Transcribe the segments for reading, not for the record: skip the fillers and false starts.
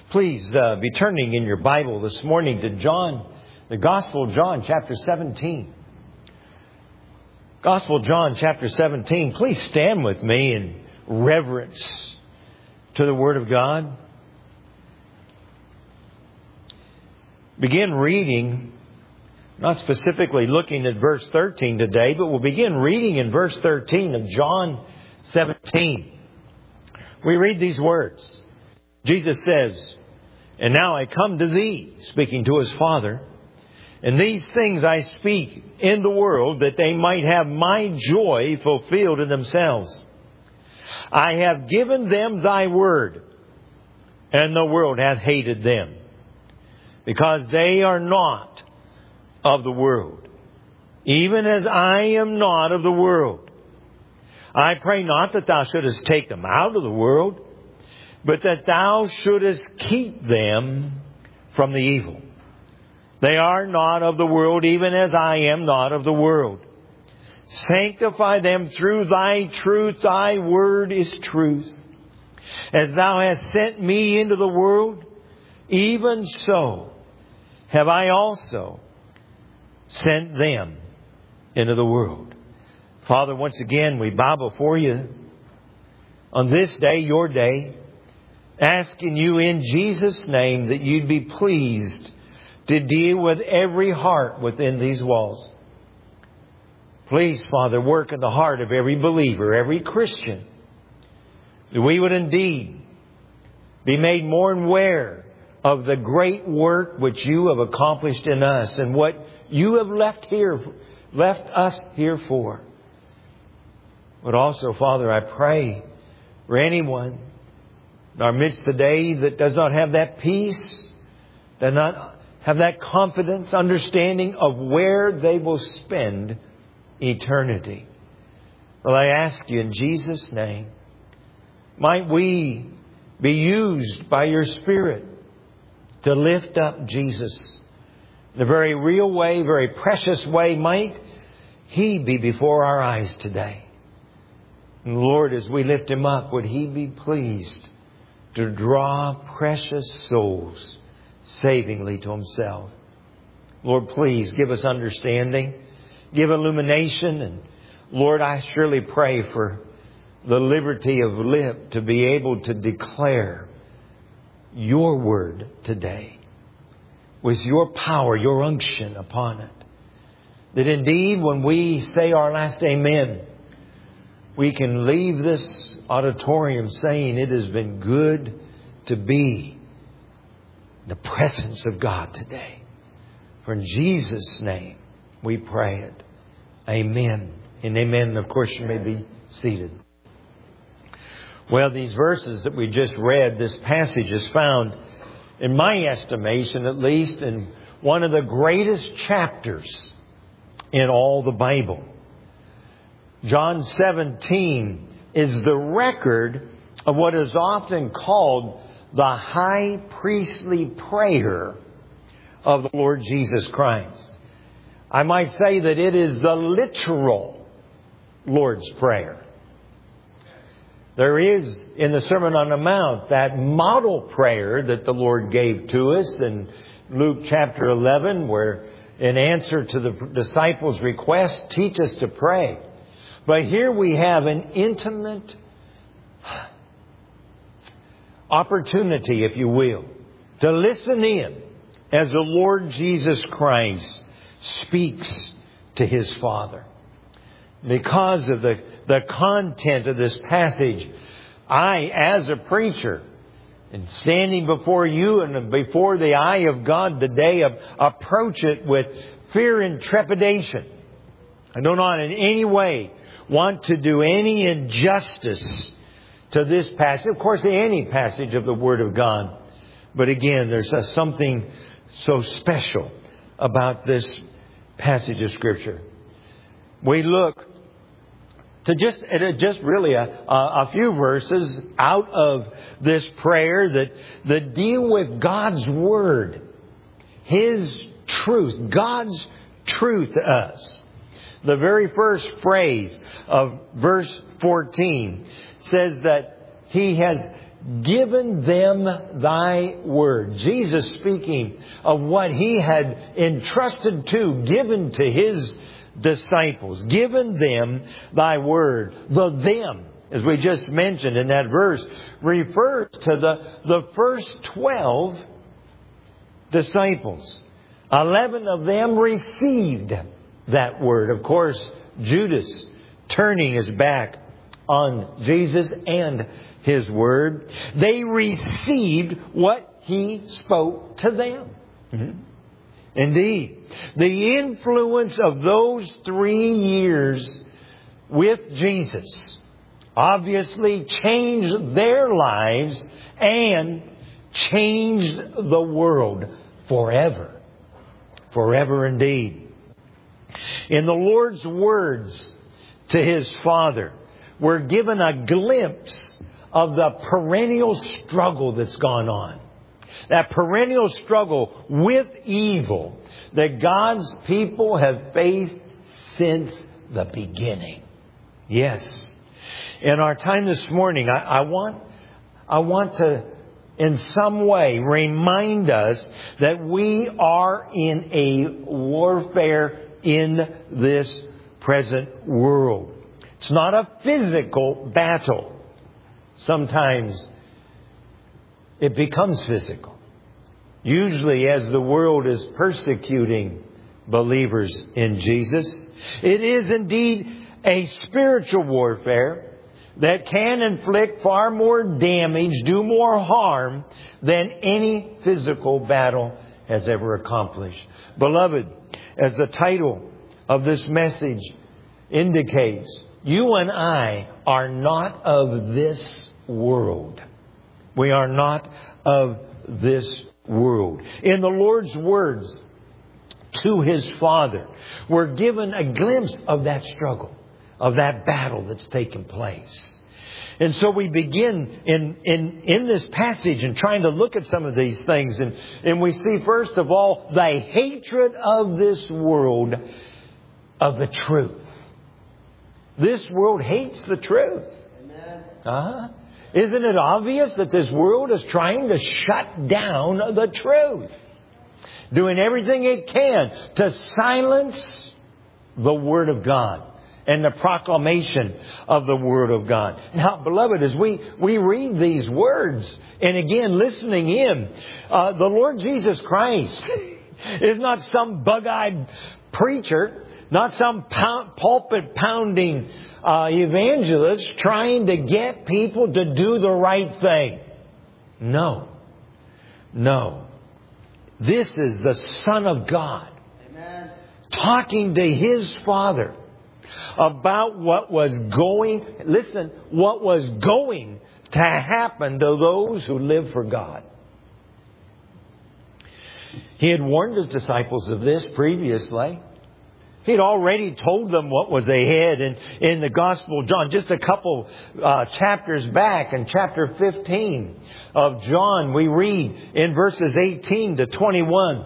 Please be turning in your Bible this morning to John, the Gospel of John, chapter 17. Gospel of John, chapter 17. Please stand with me in reverence to the Word of God. Begin reading, not specifically looking at verse 13 today, but we'll begin reading in verse 13 of John 17. We read these words. Jesus says, "And now I come to thee," speaking to His Father, "and these things I speak in the world, that they might have my joy fulfilled in themselves. I have given them thy word, and the world hath hated them, because they are not of the world, even as I am not of the world. I pray not that thou shouldest take them out of the world, but that thou shouldest keep them from the evil. They are not of the world, even as I am not of the world. Sanctify them through thy truth. Thy word is truth. As thou hast sent me into the world, even so have I also sent them into the world." Father, once again, we bow before you on this day, your day, asking you in Jesus' name that you'd be pleased to deal with every heart within these walls. Please, Father, work in the heart of every believer, every Christian, that we would indeed be made more aware of the great work which you have accomplished in us and what you have left us here for. But also, Father, I pray for anyone in our midst today that does not have that peace, does not have that confidence, understanding of where they will spend eternity. Well, I ask you in Jesus' name, might we be used by your Spirit to lift up Jesus in a very real way, very precious way. Might He be before our eyes today. And Lord, as we lift Him up, would He be pleased to draw precious souls savingly to Himself. Lord, please give us understanding, give illumination, and Lord, I surely pray for the liberty of lip to be able to declare your word today with your power, your unction upon it. That indeed when we say our last amen, we can leave this auditorium saying it has been good to be in the presence of God today. For in Jesus' name we pray it. Amen and amen. Of course, you may be seated. Well, these verses that we just read, this passage is found, in my estimation at least, in one of the greatest chapters in all the Bible. John 17 is the record of what is often called the high priestly prayer of the Lord Jesus Christ. I might say that it is the literal Lord's Prayer. There is in the Sermon on the Mount that model prayer that the Lord gave to us in Luke chapter 11, where in answer to the disciples' request, teach us to pray. But here we have an intimate opportunity, if you will, to listen in as the Lord Jesus Christ speaks to His Father. Because of the content of this passage, I, as a preacher, and standing before you and before the eye of God today, approach it with fear and trepidation. I do not in any way want to do any injustice to this passage. Of course, any passage of the Word of God. But again, there's something so special about this passage of Scripture. We look to just really a few verses out of this prayer that deal with God's Word, His truth, God's truth to us. The very first phrase of verse 14 says that He has given them thy word. Jesus speaking of what He had entrusted to, given to His disciples. Given them thy word. The them, as we just mentioned in that verse, refers to the first 12 disciples. 11 of them received that word. Of course, Judas turning his back on Jesus and His word. They received what He spoke to them. Mm-hmm. Indeed, the influence of those 3 years with Jesus obviously changed their lives and changed the world forever. Forever indeed. In the Lord's words to His Father, we're given a glimpse of the perennial struggle that's gone on. That perennial struggle with evil that God's people have faced since the beginning. Yes. In our time this morning, I want to, in some way, remind us that we are in a warfare in this present world. It's not a physical battle. Sometimes it becomes physical. Usually as the world is persecuting believers in Jesus. It is indeed a spiritual warfare that can inflict far more damage, do more harm than any physical battle has ever accomplished. Beloved, as the title of this message indicates, you and I are not of this world. We are not of this world. In the Lord's words to His Father, we're given a glimpse of that struggle, of that battle that's taken place. And so we begin in this passage and trying to look at some of these things. And we see, first of all, the hatred of this world of the truth. This world hates the truth. Amen. Isn't it obvious that this world is trying to shut down the truth? Doing everything it can to silence the Word of God and the proclamation of the Word of God. Now, beloved, as we read these words, and again, listening in, the Lord Jesus Christ is not some bug-eyed preacher, not some pulpit-pounding evangelist trying to get people to do the right thing. No. This is the Son of God. Amen. Talking to His Father about what was going to happen to those who live for God. He had warned His disciples of this previously. He'd already told them what was ahead in the Gospel of John. Just a couple chapters back, in chapter 15 of John, we read in verses 18 to 21.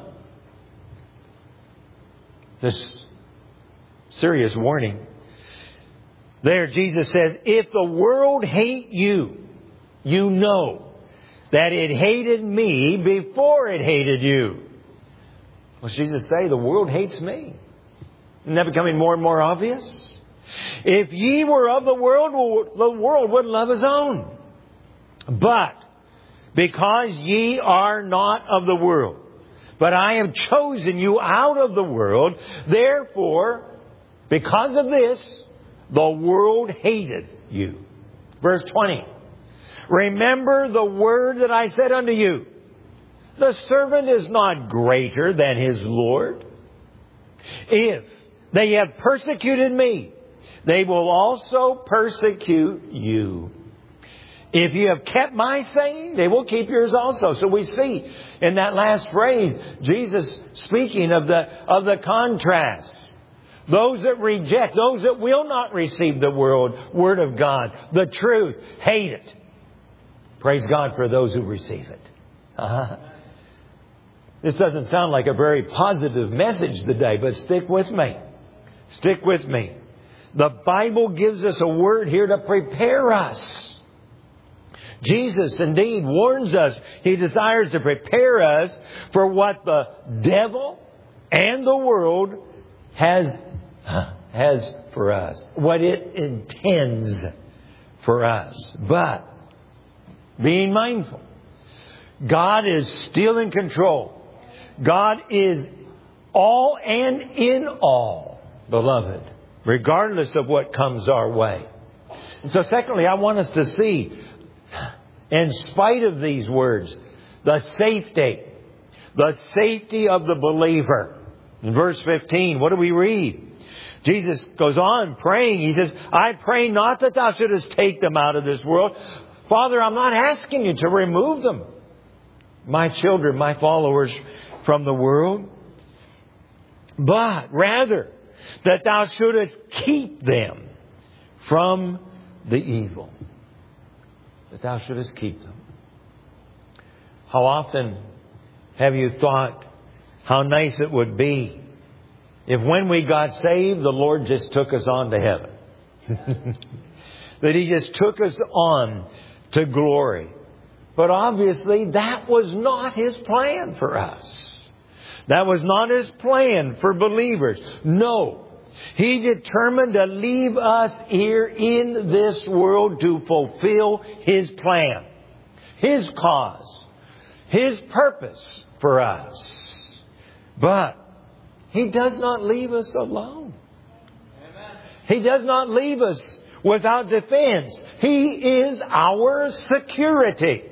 This serious warning. There Jesus says, if the world hate you, you know that it hated me before it hated you. What's Jesus say? The world hates me. Isn't that becoming more and more obvious? If ye were of the world would love his own. But because ye are not of the world, but I have chosen you out of the world, therefore, because of this, the world hated you. Verse 20. Remember the word that I said unto you. The servant is not greater than his Lord. If they have persecuted me, they will also persecute you. If you have kept my saying, they will keep yours also. So we see in that last phrase, Jesus speaking of the contrast. Those that reject, those that will not receive the Word of God, the truth, hate it. Praise God for those who receive it. This doesn't sound like a very positive message today, but stick with me. Stick with me. The Bible gives us a word here to prepare us Jesus indeed warns us. He desires to prepare us for what the devil and the world has for us, what it intends for us. But being mindful, God is still in control. God is all and in all, beloved, regardless of what comes our way. And so secondly, I want us to see, in spite of these words, the safety of the believer. In verse 15, what do we read? Jesus goes on praying. He says, I pray not that thou shouldest take them out of this world. Father, I'm not asking you to remove them, my children, my followers, from the world, but rather that thou shouldest keep them from the evil. That thou shouldest keep them. How often have you thought how nice it would be if when we got saved, the Lord just took us on to heaven? That He just took us on to glory. But obviously that was not His plan for us. That was not His plan for believers. No. He determined to leave us here in this world to fulfill His plan, His cause, His purpose for us. But He does not leave us alone. He does not leave us without defense. He is our security.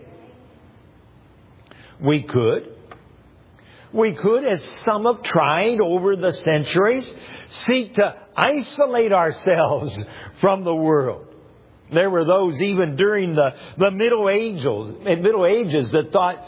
We could, as some have tried over the centuries, seek to isolate ourselves from the world. There were those even during the Middle Ages that thought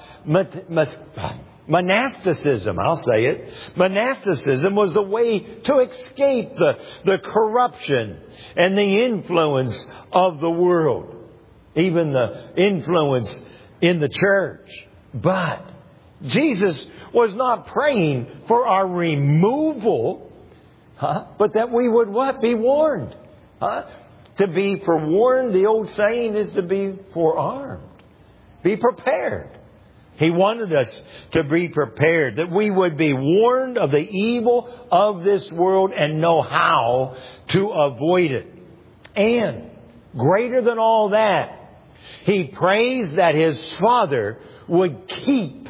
monasticism, I'll say it, monasticism was the way to escape the corruption and the influence of the world, even the influence in the church. But Jesus was not praying for our removal, but that we would what? Be warned. To be forewarned, the old saying is to be forearmed. Be prepared. He wanted us to be prepared, that we would be warned of the evil of this world and know how to avoid it. And greater than all that, He prays that His Father would keep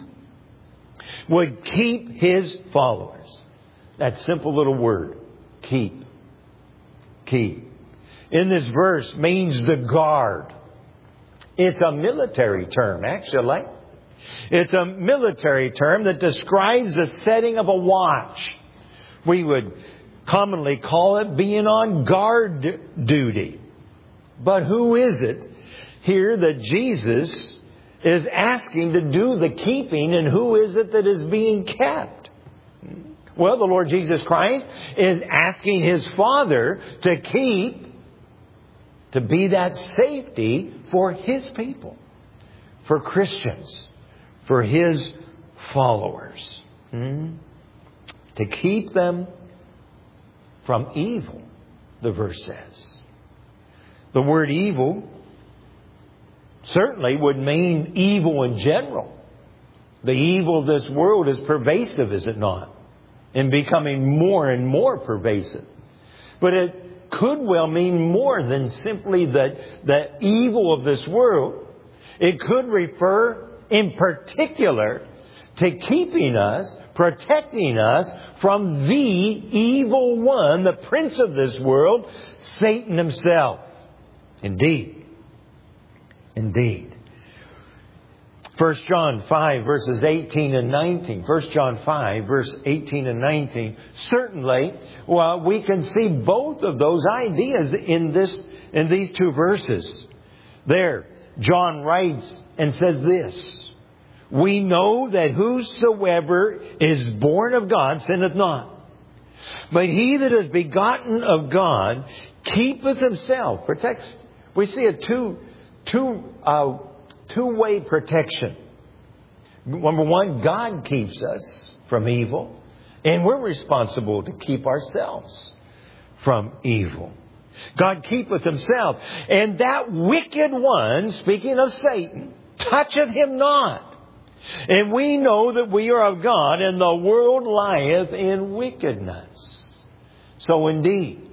His followers. That simple little word, keep. Keep. In this verse means to guard. It's a military term, actually. It's a military term that describes the setting of a watch. We would commonly call it being on guard duty. But who is it here that Jesus is asking to do the keeping, and who is it that is being kept? Well, the Lord Jesus Christ is asking His Father to keep, to be that safety for His people, for Christians, for His followers. To keep them from evil, the verse says. The word evil certainly would mean evil in general. The evil of this world is pervasive, is it not? And becoming more and more pervasive. But it could well mean more than simply the evil of this world. It could refer in particular to keeping us, protecting us from the evil one, the prince of this world, Satan himself. Indeed. 1 John 5 verses 18 and 19. 1 John 5 verse 18 and 19. Certainly, we can see both of those ideas in these two verses. There, John writes and says this: we know that whosoever is born of God sinneth not. But he that is begotten of God keepeth himself. Protect. We see a two-way protection. Number one, God keeps us from evil, and we're responsible to keep ourselves from evil. God keepeth Himself. And that wicked one, speaking of Satan, toucheth him not. And we know that we are of God, and the world lieth in wickedness. So indeed,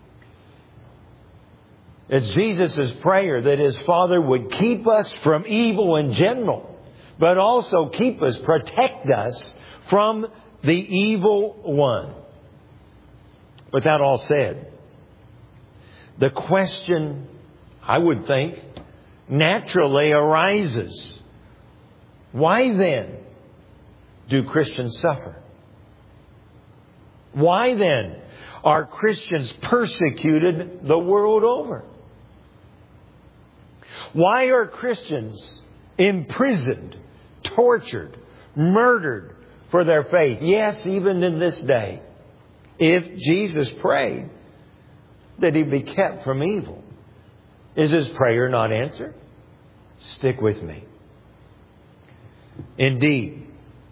it's Jesus' prayer that His Father would keep us from evil in general, but also keep us, protect us from the evil one. With that all said, the question, I would think, naturally arises. Why then do Christians suffer? Why then are Christians persecuted the world over? Why are Christians imprisoned, tortured, murdered for their faith? Yes, even in this day. If Jesus prayed that He be kept from evil, is His prayer not answered? Stick with me. Indeed,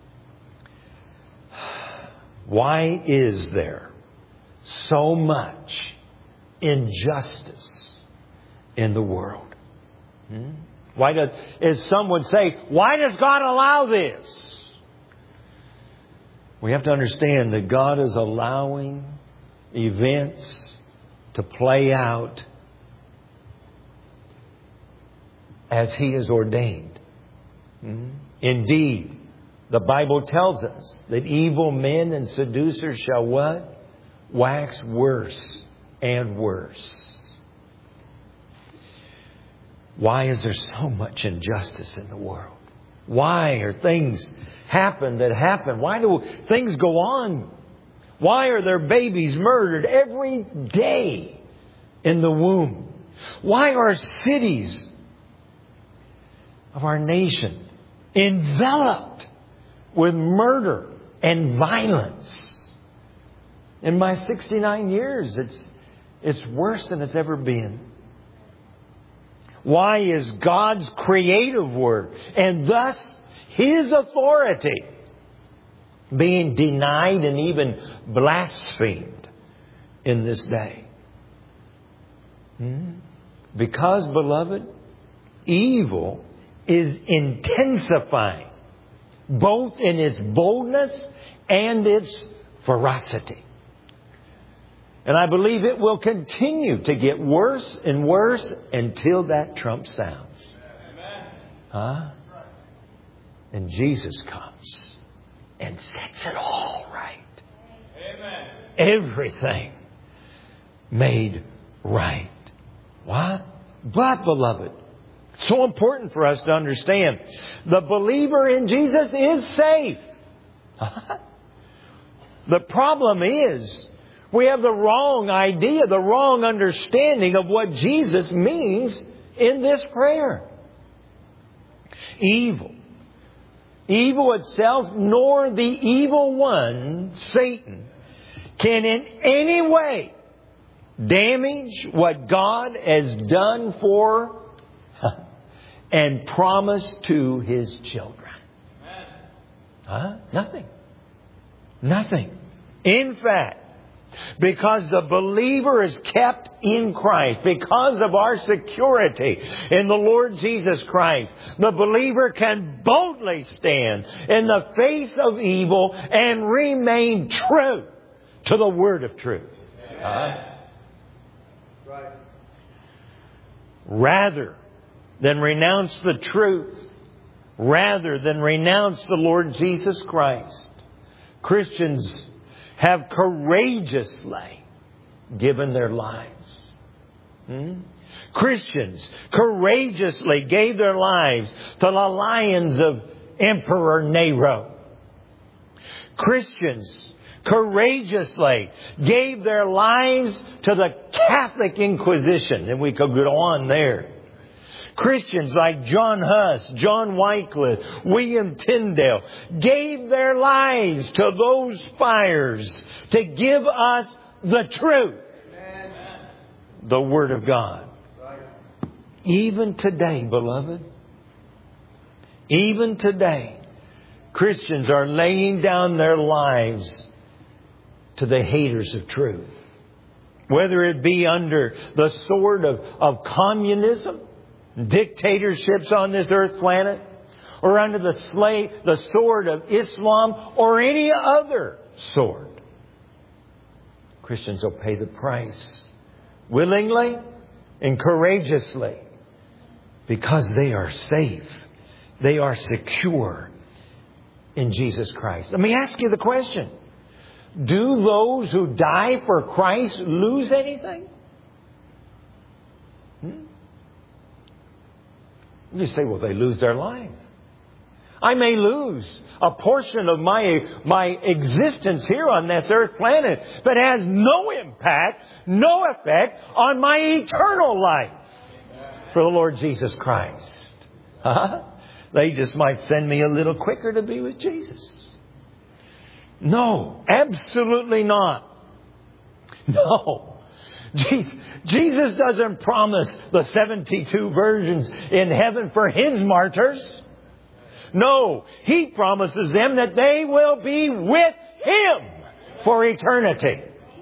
why is there so much injustice in the world? Why does, as some would say, why does God allow this? We have to understand that God is allowing events to play out as He has ordained. Indeed, the Bible tells us that evil men and seducers shall what? Wax worse and worse. Why is there so much injustice in the world? Why are things happen that happen? Why do things go on? Why are there babies murdered every day in the womb? Why are cities of our nation enveloped with murder and violence? In my 69 years, it's worse than it's ever been. Why is God's creative work and thus His authority being denied and even blasphemed in this day? Because, beloved, evil is intensifying both in its boldness and its ferocity. And I believe it will continue to get worse and worse until that trump sounds. And Jesus comes and sets it all right. Everything made right. What? But, beloved, so important for us to understand, the believer in Jesus is safe. The problem is, we have the wrong idea, the wrong understanding of what Jesus means in this prayer. Evil itself, nor the evil one, Satan, can in any way damage what God has done for and promised to His children. Nothing. In fact, because the believer is kept in Christ, because of our security in the Lord Jesus Christ, the believer can boldly stand in the face of evil and remain true to the word of truth. Rather than renounce the truth, rather than renounce the Lord Jesus Christ, Christians have courageously given their lives. Christians courageously gave their lives to the lions of Emperor Nero. Christians courageously gave their lives to the Catholic Inquisition. And we could go on there. Christians like John Huss, John Wycliffe, William Tyndale gave their lives to those fires to give us the truth. Amen. The Word of God. Right. Even today, beloved, even today, Christians are laying down their lives to the haters of truth. whether it be under the sword of communism, dictatorships on this earth planet, or under the sword of Islam, or any other sword. Christians will pay the price willingly and courageously because they are safe. They are secure in Jesus Christ. Let me ask you the question. Do those who die for Christ lose anything? You say, well, they lose their life. I may lose a portion of my existence here on this earth planet, but has no impact, no effect on my eternal life for the Lord Jesus Christ. They just might send me a little quicker to be with Jesus. No, absolutely not. No. Jesus doesn't promise the 72 virgins in heaven for His martyrs. No, He promises them that they will be with Him for eternity.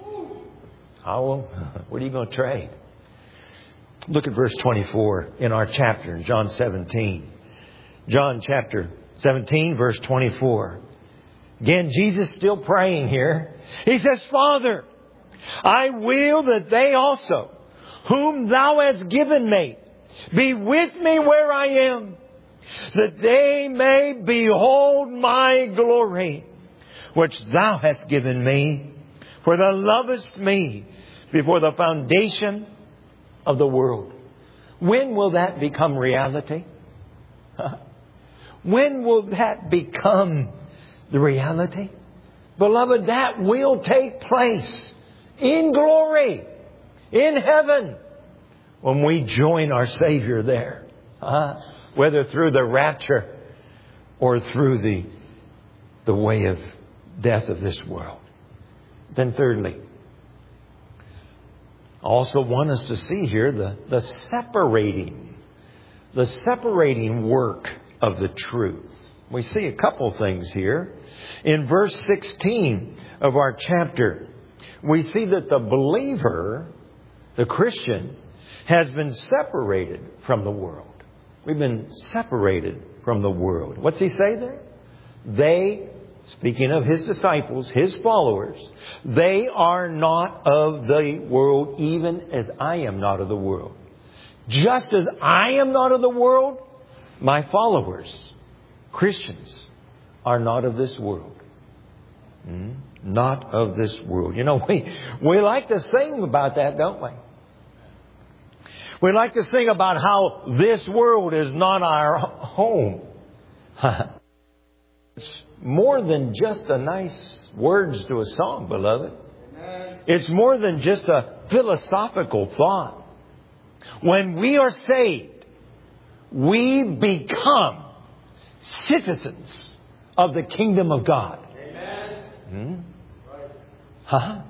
What are you going to trade? Look at verse 24 in our chapter, in John 17. John chapter 17, verse 24. Again, Jesus still praying here. He says, Father, I will that they also, whom Thou hast given me, be with me where I am, that they may behold my glory, which Thou hast given me, for Thou lovest me before the foundation of the world. When will that become reality? When will that become the reality? Beloved, that will take place in glory, in heaven, when we join our Savior there. Whether through the rapture or through the way of death of this world. Then thirdly, I also want us to see here the separating work of the truth. We see a couple things here. In verse 16 of our chapter, we see that the believer, the Christian, has been separated from the world. We've been separated from the world. What's he say there? They, speaking of His disciples, His followers, they are not of the world, even as I am not of the world. Just as I am not of the world, my followers, Christians, are not of this world. Not of this world. You know, we like to sing about that, don't we? We like to sing about how this world is not our home. It's more than just a nice words to a song, beloved. It's more than just a philosophical thought. When we are saved, we become citizens of the kingdom of God. Amen. That's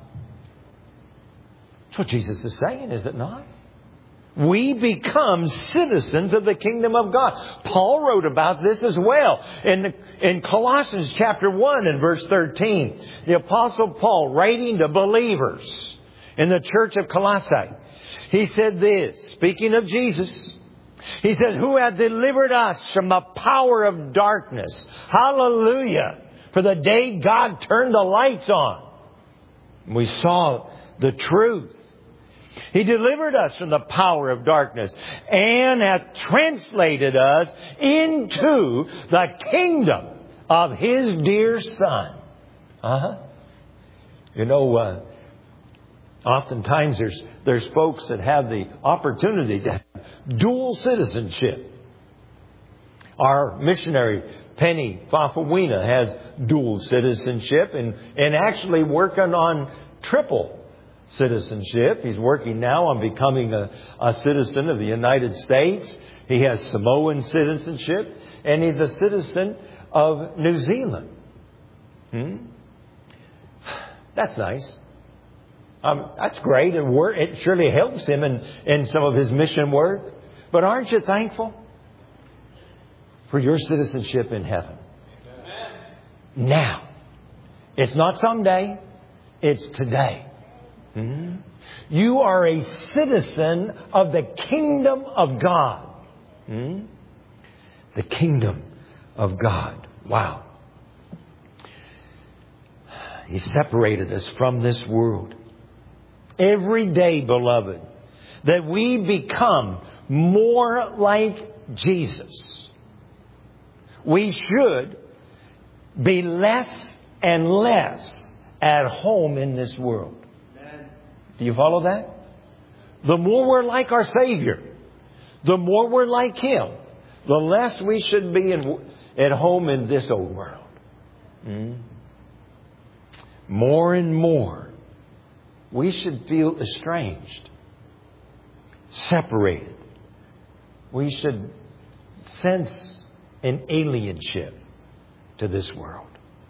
what Jesus is saying, is it not? We become citizens of the kingdom of God. Paul wrote about this as well. In Colossians chapter 1 and verse 13, the Apostle Paul, writing to believers in the church of Colossae, he said this, speaking of Jesus, he said, who hath delivered us from the power of darkness. Hallelujah. For the day God turned the lights on, we saw the truth. He delivered us from the power of darkness and hath translated us into the kingdom of His dear Son. You know, oftentimes there's folks that have the opportunity to have dual citizenship. Our missionary, Penny Fafawina, has dual citizenship and actually working on triple citizenship. He's working now on becoming a citizen of the United States. He has Samoan citizenship, and he's a citizen of New Zealand. That's nice. That's great. It surely helps him in some of his mission work. But aren't you thankful for your citizenship in heaven? Now. It's not someday. It's today. You are a citizen of the kingdom of God. The kingdom of God. Wow. He separated us from this world. Every day, beloved, that we become more like Jesus, we should be less and less at home in this world. Do you follow that? The more we're like our Savior, the more we're like Him, the less we should be at home in this old world. More and more, we should feel estranged, separated. We should sense an alienship to this world.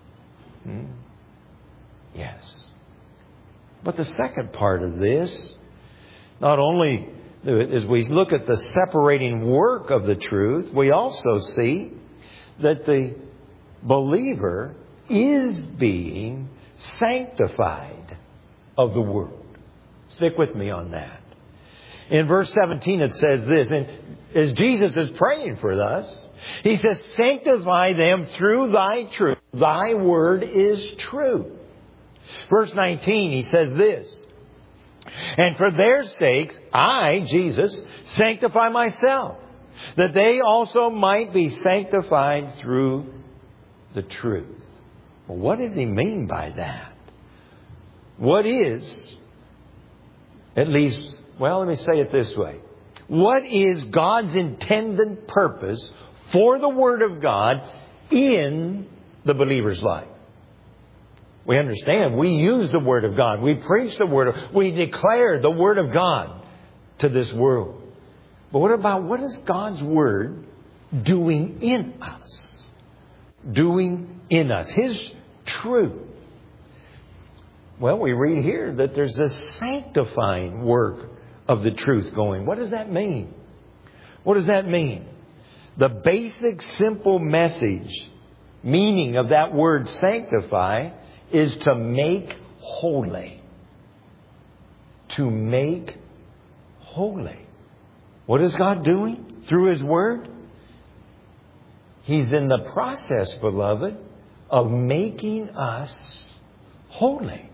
Yes. But the second part of this, not only as we look at the separating work of the truth, we also see that the believer is being sanctified of the world. Stick with me on that. In verse 17 it says this, and as Jesus is praying for us, He says, sanctify them through Thy truth. Thy word is true. Verse 19, He says this, and for their sakes, I, Jesus, sanctify myself, that they also might be sanctified through the truth. Well, what does He mean by that? What is, at least, well, let me say it this way. What is God's intended purpose for the Word of God in the believer's life? We understand. We use the Word of God. We preach the Word of, we declare the Word of God to this world. But what is God's Word doing in us? Doing in us. His truth. Well, we read here that there's a sanctifying work of the truth going. What does that mean? What does that mean? The basic, simple message, meaning of that word sanctify, is to make holy. To make holy. What is God doing through His Word? He's in the process, beloved, of making us holy.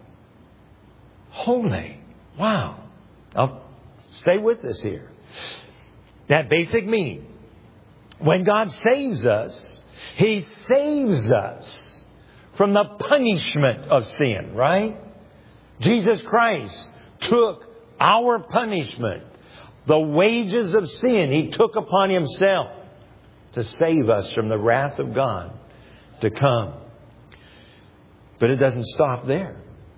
Holy. Wow. Now, stay with us here. That basic meaning. When God saves us, He saves us from the punishment of sin, right? Jesus Christ took our punishment, the wages of sin He took upon Himself to save us from the wrath of God to come. But it doesn't stop there.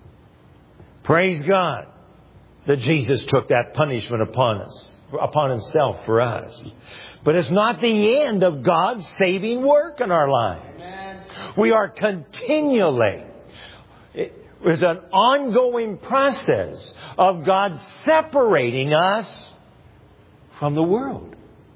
Praise God that Jesus took that punishment upon Himself for us. But it's not the end of God's saving work in our lives. Amen. We are continually, it's an ongoing process of God separating us from the world.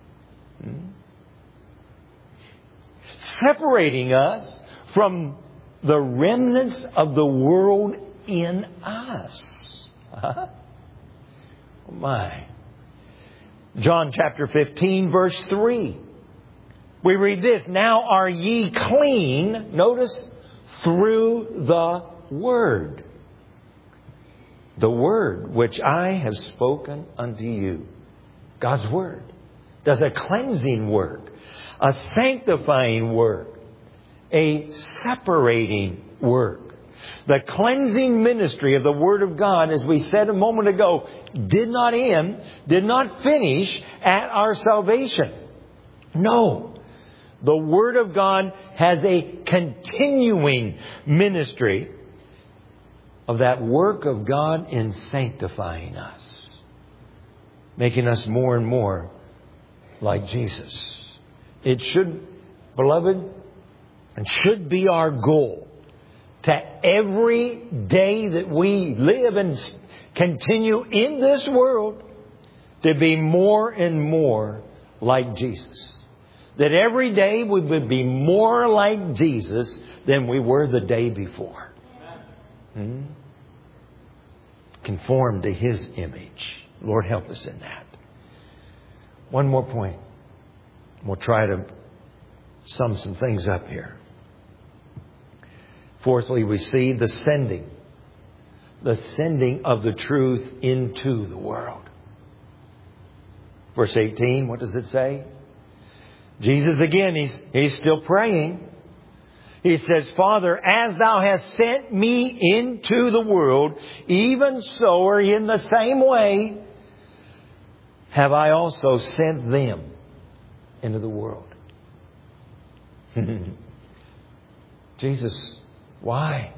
Separating us from the remnants of the world in us. Oh my. John chapter 15, verse 3. We read this, now are ye clean, notice, through the Word. The Word which I have spoken unto you. God's Word does a cleansing work, a sanctifying work, a separating work. The cleansing ministry of the Word of God, as we said a moment ago, did not end, did not finish at our salvation. No. The Word of God has a continuing ministry of that work of God in sanctifying us, making us more and more like Jesus. It should, beloved, and should be our goal to every day that we live and continue in this world to be more and more like Jesus. That every day we would be more like Jesus than we were the day before. conformed to His image. Lord, help us in that. One more point. We'll try to sum some things up here. Fourthly, we see the sending of the truth into the world. Verse 18, what does it say? Jesus again, he's still praying. He says, Father, as Thou hast sent me into the world, even so, or in the same way, have I also sent them into the world. Jesus, why?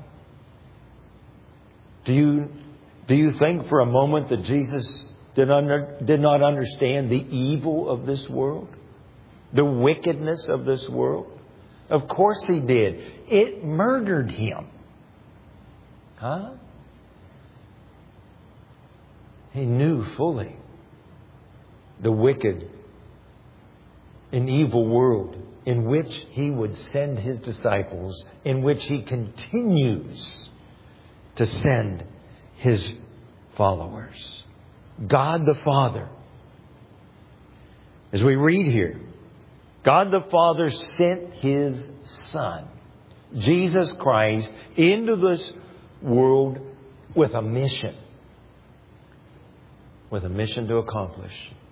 Do you think for a moment that Jesus did not understand the evil of this world? The wickedness of this world? Of course He did. It murdered Him. He knew fully the wicked and evil world in which He would send His disciples, in which He continues to send His followers. God the Father, as we read here, God the Father sent His Son, Jesus Christ, into this world with a mission. With a mission to accomplish.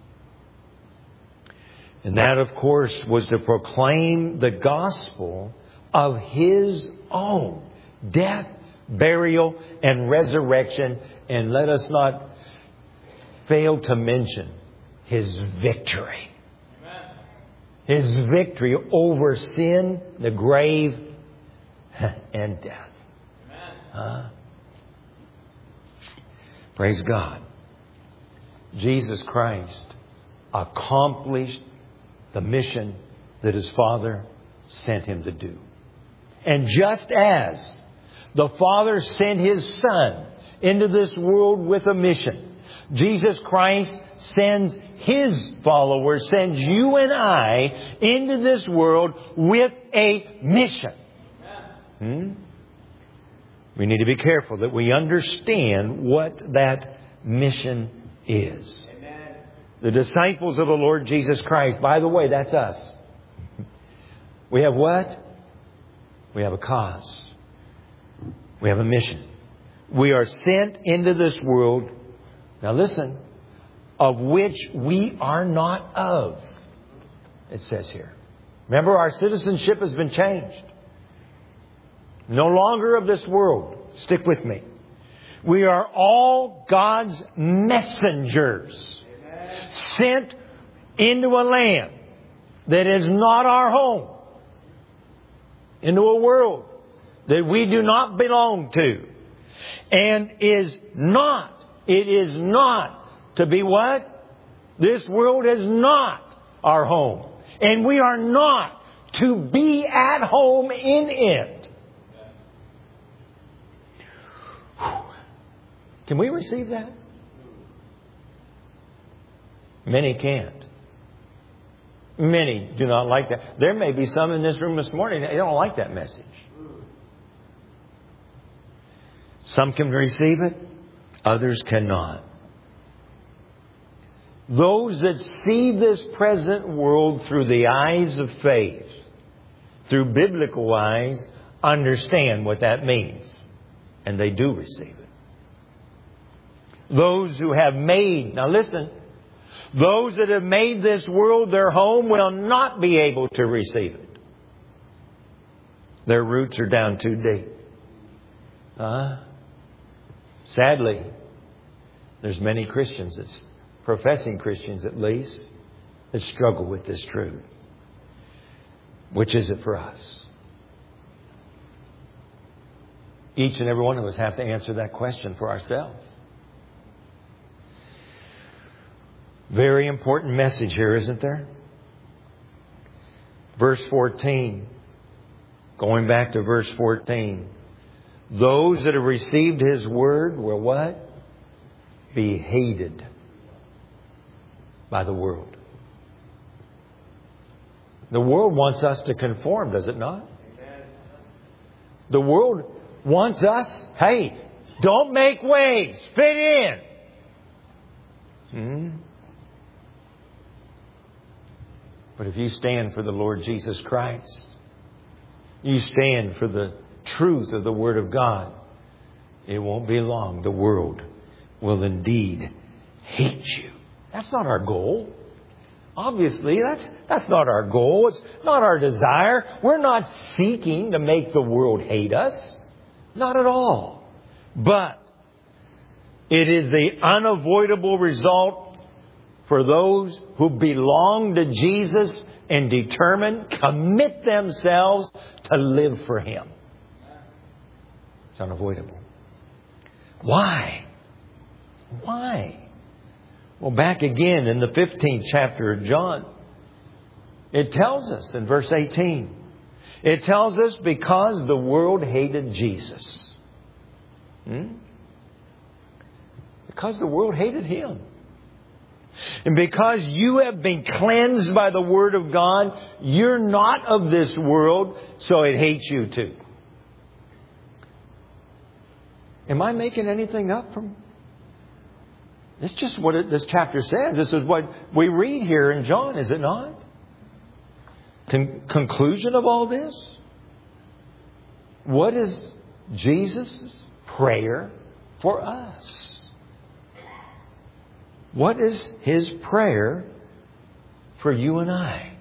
And that, of course, was to proclaim the gospel of His own death, burial, and resurrection. And let us not fail to mention His victory. His victory over sin, the grave, and death. Praise God. Jesus Christ accomplished the mission that His Father sent Him to do. And just as the Father sent His Son into this world with a mission, Jesus Christ sends His followers, sends you and I into this world with a mission. We need to be careful that we understand what that mission is. The disciples of the Lord Jesus Christ, by the way, that's us. We have what? We have a cause. We have a mission. We are sent into this world, now listen, of which we are not of. It says here. Remember, our citizenship has been changed. No longer of this world. Stick with me. We are all God's messengers. Sent into a land that is not our home. Into a world that we do not belong to. And it is not to be what? This world is not our home. And we are not to be at home in it. Can we receive that? Many can't. Many do not like that. There may be some in this room this morning that don't like that message. Some can receive it, others cannot. Those that see this present world through the eyes of faith, through biblical eyes, understand what that means. And they do receive it. Those who have made, now listen, those that have made this world their home will not be able to receive it. Their roots are down too deep. Sadly, there's many Christians, professing Christians at least, that struggle with this truth. Which is it for us? Each and every one of us have to answer that question for ourselves. Very important message here, isn't there? Verse 14. Going back to verse 14. Those that have received His word will what? Be hated by the world. The world wants us to conform, does it not? The world wants us, hey, Don't make waves. Fit in. But if you stand for the Lord Jesus Christ, you stand for the truth of the Word of God, it won't be long. The world will indeed hate you. That's not our goal. Obviously, that's not our goal. It's not our desire. We're not seeking to make the world hate us. Not at all. But it is the unavoidable result for those who belong to Jesus and commit themselves to live for Him. It's unavoidable. Why? Why? Well, back again in the 15th chapter of John, it tells us in verse 18, it tells us because the world hated Jesus. Because the world hated Him. And because you have been cleansed by the Word of God, you're not of this world, so it hates you too. Am I making anything up from? It's just what this chapter says. This is what we read here in John, is it not? Conclusion of all this? What is Jesus' prayer for us? What is His prayer for you and I?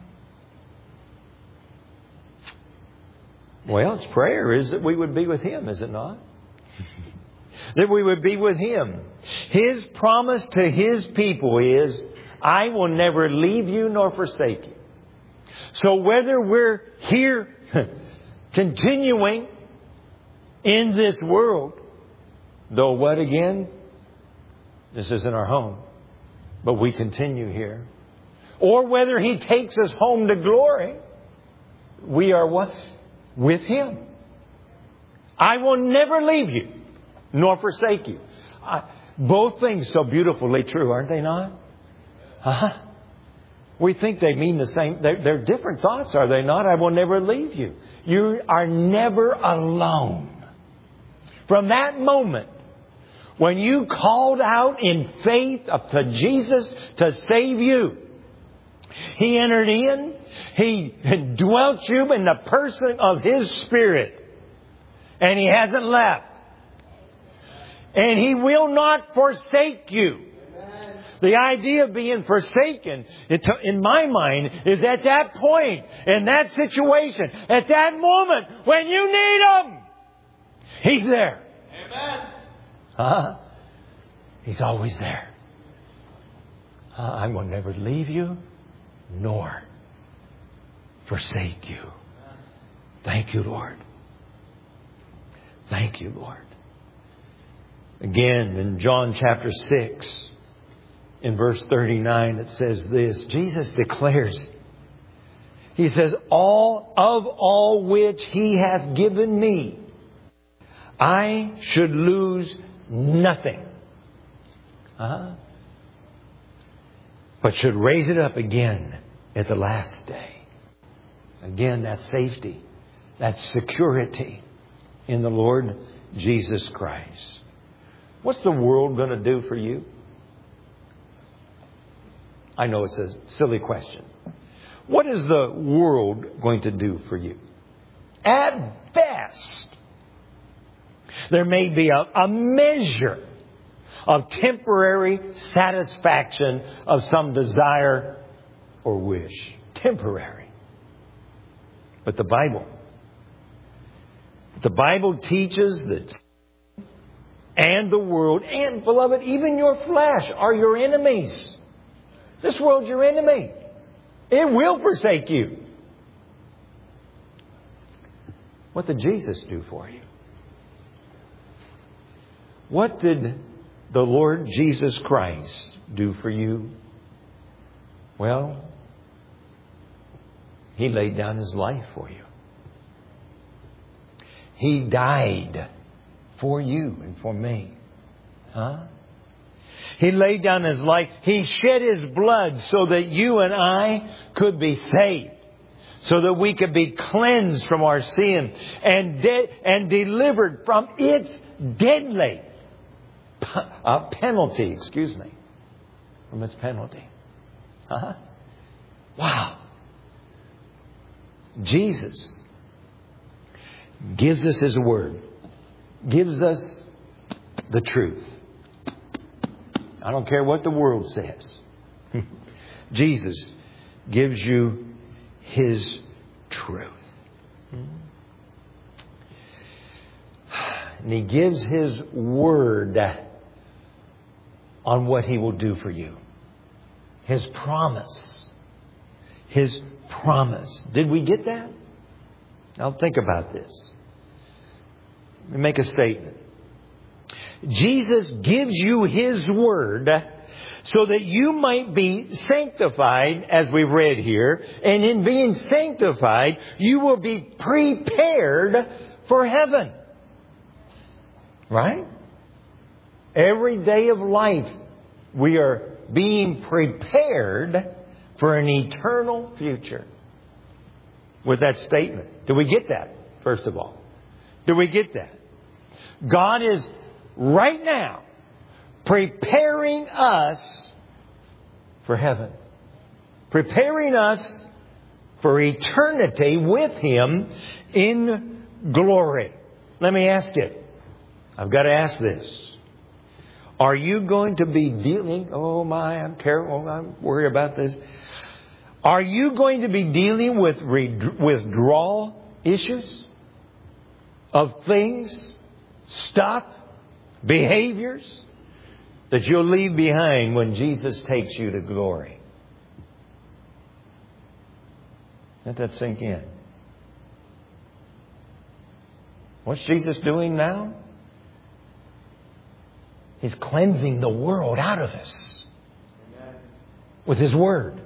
Well, His prayer is that we would be with Him, is it not? That we would be with Him. His promise to His people is, I will never leave you nor forsake you. So whether we're here continuing in this world, though what again? This isn't our home, but we continue here. Or whether He takes us home to glory, we are what? With Him. I will never leave you nor forsake you. Both things so beautifully true, aren't they not? We think they mean the same. They're different thoughts, are they not? I will never leave you. You are never alone. From that moment, when you called out in faith up to Jesus to save you, He entered in. He dwelt you in the person of His Spirit. And He hasn't left. And He will not forsake you. The idea of being forsaken, in my mind, is at that point, in that situation, at that moment, when you need Him, He's there. Amen. He's always there. I will never leave you nor forsake you. Thank you, Lord. Thank you, Lord. Again, in John chapter 6, in verse 39, it says this. Jesus declares, He says, all which He hath given me, I should lose nothing. But should raise it up again at the last day. Again, that safety, that security in the Lord Jesus Christ. What's the world going to do for you? I know it's a silly question. What is the world going to do for you? At best, there may be a measure of temporary satisfaction of some desire or wish. Temporary. But the Bible teaches that and the world, and beloved, even your flesh are your enemies. This world's your enemy. It will forsake you. What did Jesus do for you? What did the Lord Jesus Christ do for you? Well, He laid down His life for you. He died for you and for me. He laid down His life. He shed His blood so that you and I could be saved. so that we could be cleansed from our sin and delivered from its deadly penalty. From its penalty. Wow. Jesus gives us His Word. Gives us the truth. I don't care what the world says. Jesus gives you His truth. And He gives His Word on what He will do for you. His promise. His promise. Did we get that? Now think about this. Let me make a statement. Jesus gives you His Word so that you might be sanctified, as we've read here. And in being sanctified, you will be prepared for heaven. Right? Every day of life, we are being prepared for an eternal future. With that statement. Do we get that, first of all? Do we get that? God is right now preparing us for heaven. Preparing us for eternity with Him in glory. Let me ask you. I've got to ask this. Are you going to be dealing... Oh my, I'm careful. I'm worried about this. Are you going to be dealing with withdrawal issues? Of things, stuff, behaviors that you'll leave behind when Jesus takes you to glory? Let that sink in. What's Jesus doing now? He's cleansing the world out of us. Amen. With His Word.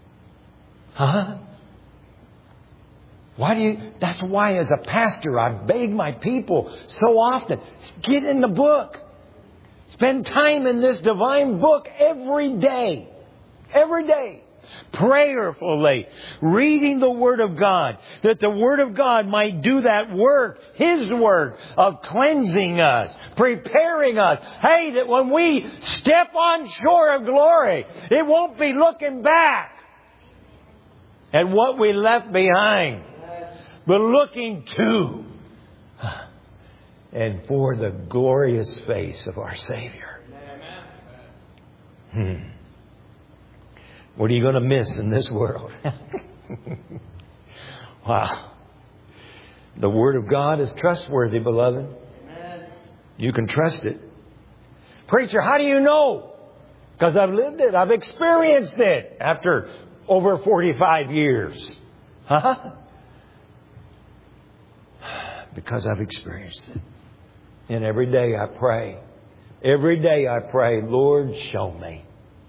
That's why as a pastor I beg my people so often, get in the book. Spend time in this divine book every day. Every day. Prayerfully. Reading the Word of God. That the Word of God might do that work. His work of cleansing us. Preparing us. Hey, that when we step on shore of glory, it won't be looking back at what we left behind, but looking to and for the glorious face of our Savior. What are you going to miss in this world? Wow. The Word of God is trustworthy, beloved. You can trust it. Preacher, how do you know? Because I've lived it. I've experienced it after over 45 years. Because I've experienced it. And every day I pray. Every day I pray, Lord, show me.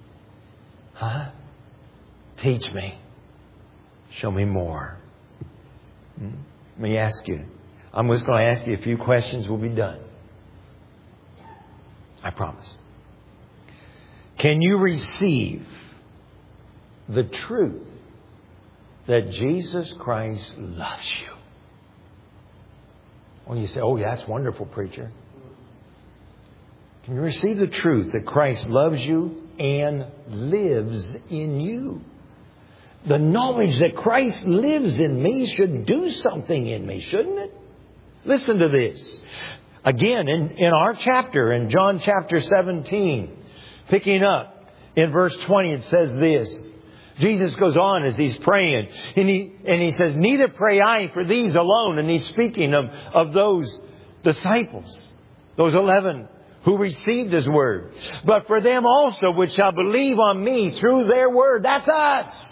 Teach me. Show me more. Let me ask you. I'm just going to ask you a few questions. We'll be done. I promise. Can you receive the truth that Jesus Christ loves you? Well, you say, oh, yeah, that's wonderful, preacher. Can you receive the truth that Christ loves you and lives in you? The knowledge that Christ lives in me should do something in me, shouldn't it? Listen to this. Again, in our chapter, in John chapter 17, picking up in verse 20, it says this. Jesus goes on as He's praying. And he says, neither pray I for these alone. And He's speaking of those disciples, those 11 who received His Word. But for them also which shall believe on me through their Word. That's us.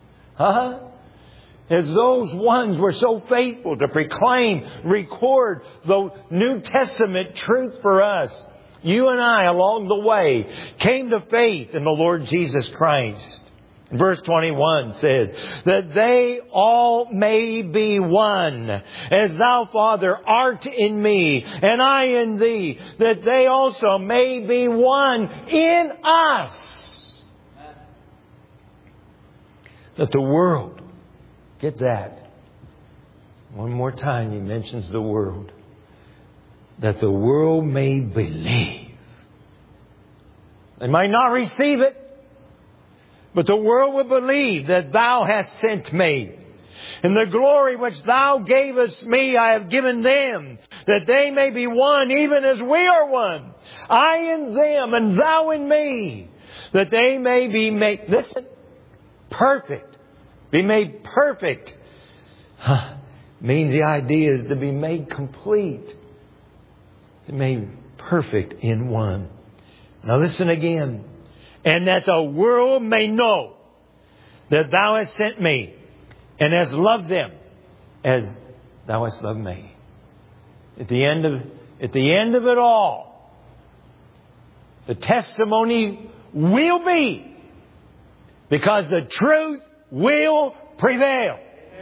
As those ones were so faithful to proclaim, record the New Testament truth for us. You and I, along the way, came to faith in the Lord Jesus Christ. Verse 21 says, that they all may be one, as thou, Father, art in me, and I in thee, that they also may be one in us. That the world Get that. One more time He mentions the world. That the world may believe. They might not receive it, but the world will believe that Thou hast sent me. And the glory which Thou gavest me, I have given them, that they may be one, even as we are one. I in them, and Thou in me, that they may be made, listen, perfect. Be made perfect. Means the idea is to be made complete. To be made perfect in one. Now listen again. And that the world may know that Thou hast sent me, and hast loved them as Thou hast loved me. At the end of it all, the testimony will be, because the truth will prevail.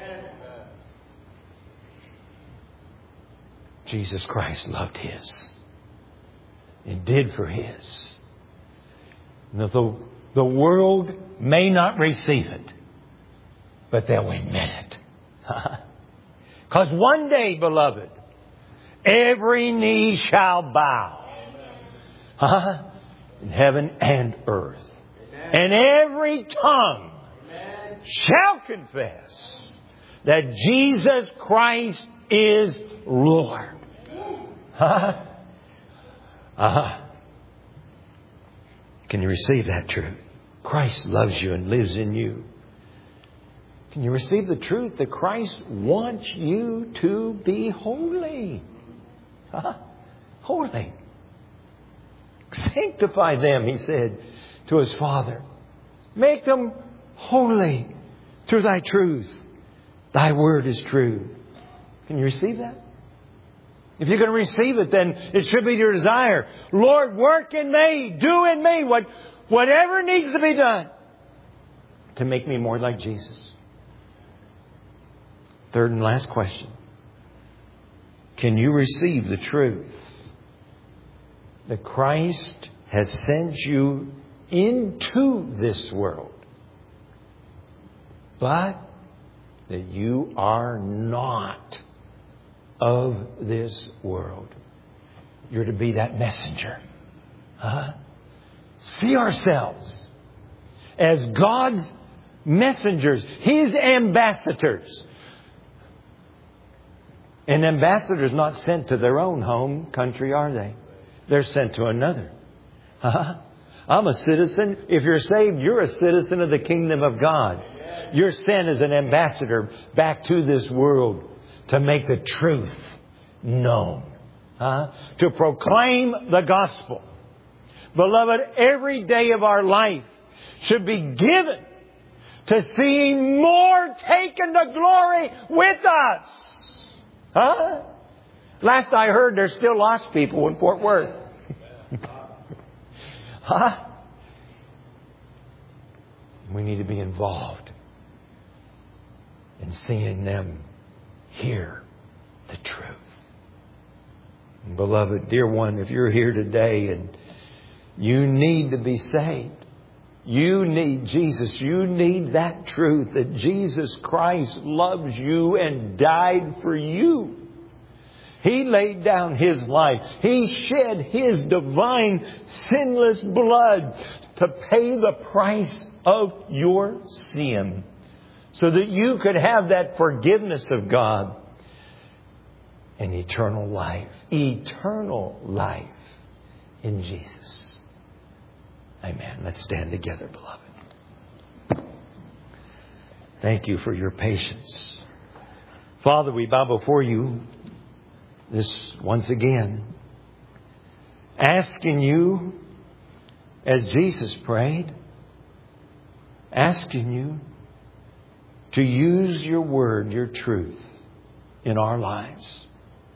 Jesus Christ loved His and did for His. Now, the world may not receive it, but they'll admit it. Because one day, beloved, every knee shall bow. In heaven and earth. And every tongue shall confess that Jesus Christ is Lord. Can you receive that truth? Christ loves you and lives in you. Can you receive the truth that Christ wants you to be holy? Holy. Sanctify them, He said to His Father. Make them holy through Thy truth. Thy word is true. Can you receive that? If you're going to receive it, then it should be your desire. Lord, work in me, do in me whatever needs to be done to make me more like Jesus. Third and last question. Can you receive the truth that Christ has sent you into this world, but that you are not of this world? You're to be that messenger. See ourselves as God's messengers, His ambassadors. And ambassadors not sent to their own home country, are they? They're sent to another. I'm a citizen. If you're saved, you're a citizen of the kingdom of God. You're sent as an ambassador back to this world to make the truth known. To proclaim the gospel. Beloved, every day of our life should be given to seeing more taken to glory with us. Last I heard, there's still lost people in Fort Worth. We need to be involved in seeing them hear the truth. And beloved, dear one, if you're here today and you need to be saved, you need Jesus. You need that truth that Jesus Christ loves you and died for you. He laid down His life. He shed His divine, sinless blood to pay the price of your sin so that you could have that forgiveness of God and eternal life. Eternal life in Jesus. Amen. Let's stand together, beloved. Thank you for your patience. Father, we bow before you this once again, asking you, as Jesus prayed, asking you to use your word, your truth in our lives.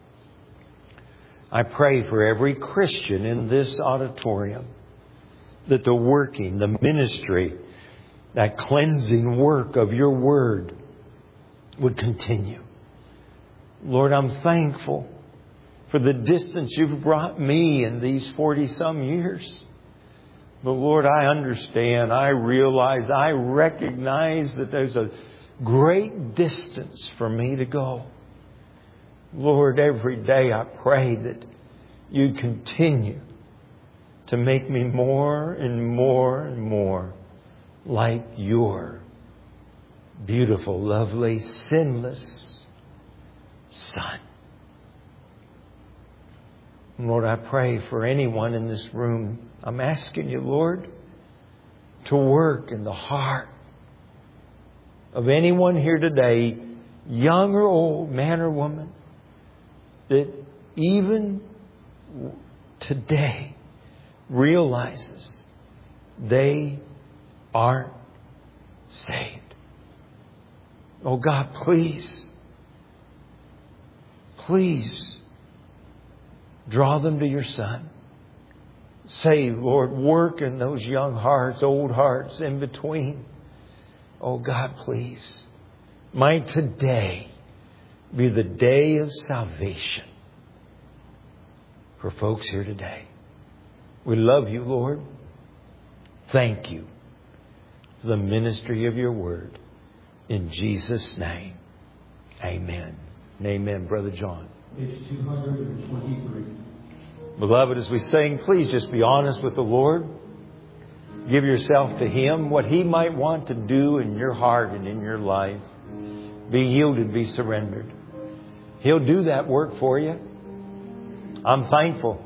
I pray for every Christian in this auditorium that the working, the ministry, that cleansing work of your word would continue. Lord, I'm thankful for the distance you've brought me in these 40-some years. But Lord, I understand, I realize, I recognize that there's great distance for me to go. Lord, every day I pray that You'd continue to make me more and more and more like Your beautiful, lovely, sinless Son. Lord, I pray for anyone in this room. I'm asking You, Lord, to work in the heart of anyone here today, young or old, man or woman, that even today realizes they aren't saved. Oh God, please draw them to Your Son. Save, Lord, work in those young hearts, old hearts in between. Oh God, please. Might today be the day of salvation for folks here today. We love You, Lord. Thank You for the ministry of Your word. In Jesus' name, amen. And amen, Brother John. Page 223. Beloved, as we sing, please just be honest with the Lord. Give yourself to Him, what He might want to do in your heart and in your life. Be yielded, be surrendered. He'll do that work for you. I'm thankful.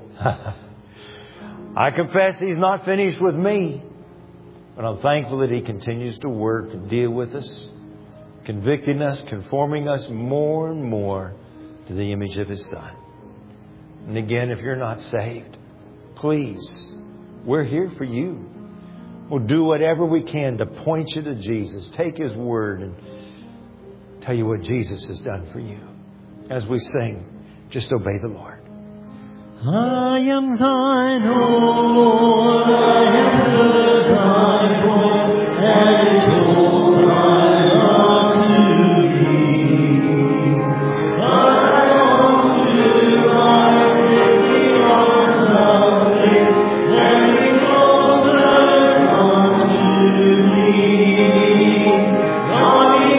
I confess He's not finished with me, but I'm thankful that He continues to work and deal with us, convicting us, conforming us more and more to the image of His Son. And again, if you're not saved, please, we're here for you. We'll do whatever we can to point you to Jesus. Take His word and tell you what Jesus has done for you. As we sing, just obey the Lord. I am Thine, O Lord, I have heard Thy voice and told Thy love to Thee. I long to rise in the arms of faith and be closer unto Thee. Draw me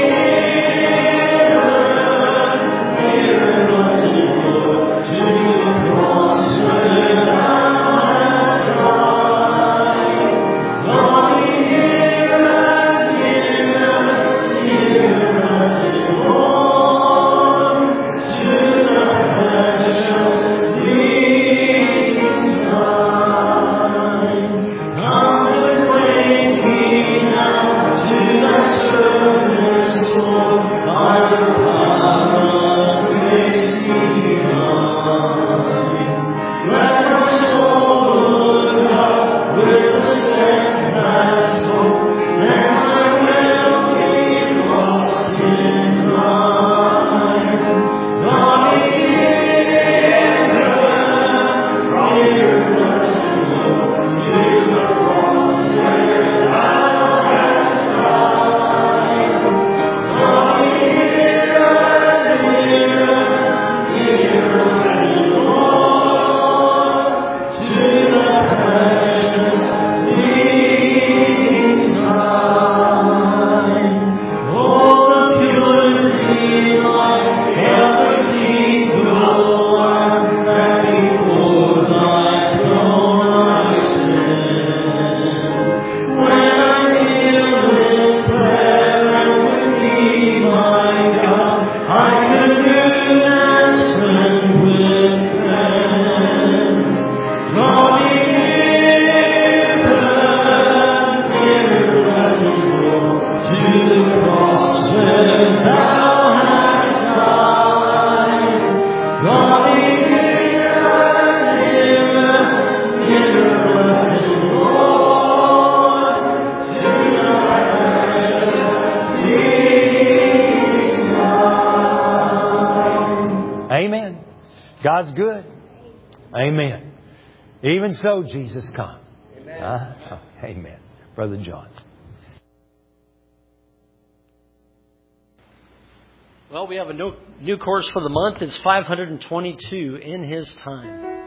nearer, Lord, to the cross where Thou hast died. Draw me nearer, nearer us, Lord, to the precious bleeding Son. Consecrate me now to Thy service, Lord, by the power of grace divine. Let my soul look up with a steadfast hope, and my will be lost in Thine. Draw me nearer, blessed Lord, to the cross where Thou hast died. Draw me nearer, blessed Lord, to the precious bleeding Son. Oh, the purity light ever seek the one that before Thy throne I stand. When I kneel in prayer and with Thee, my God, I commune as friend with friend. Draw me nearer, blessed Lord, to the cross where Thou hast died. Draw me nearer, blessed Lord, to the precious bleeding Son. Amen. God's good. Amen. Even so, Jesus come. Amen. Brother John. Well, we have a new course for the month. It's 522 in His time.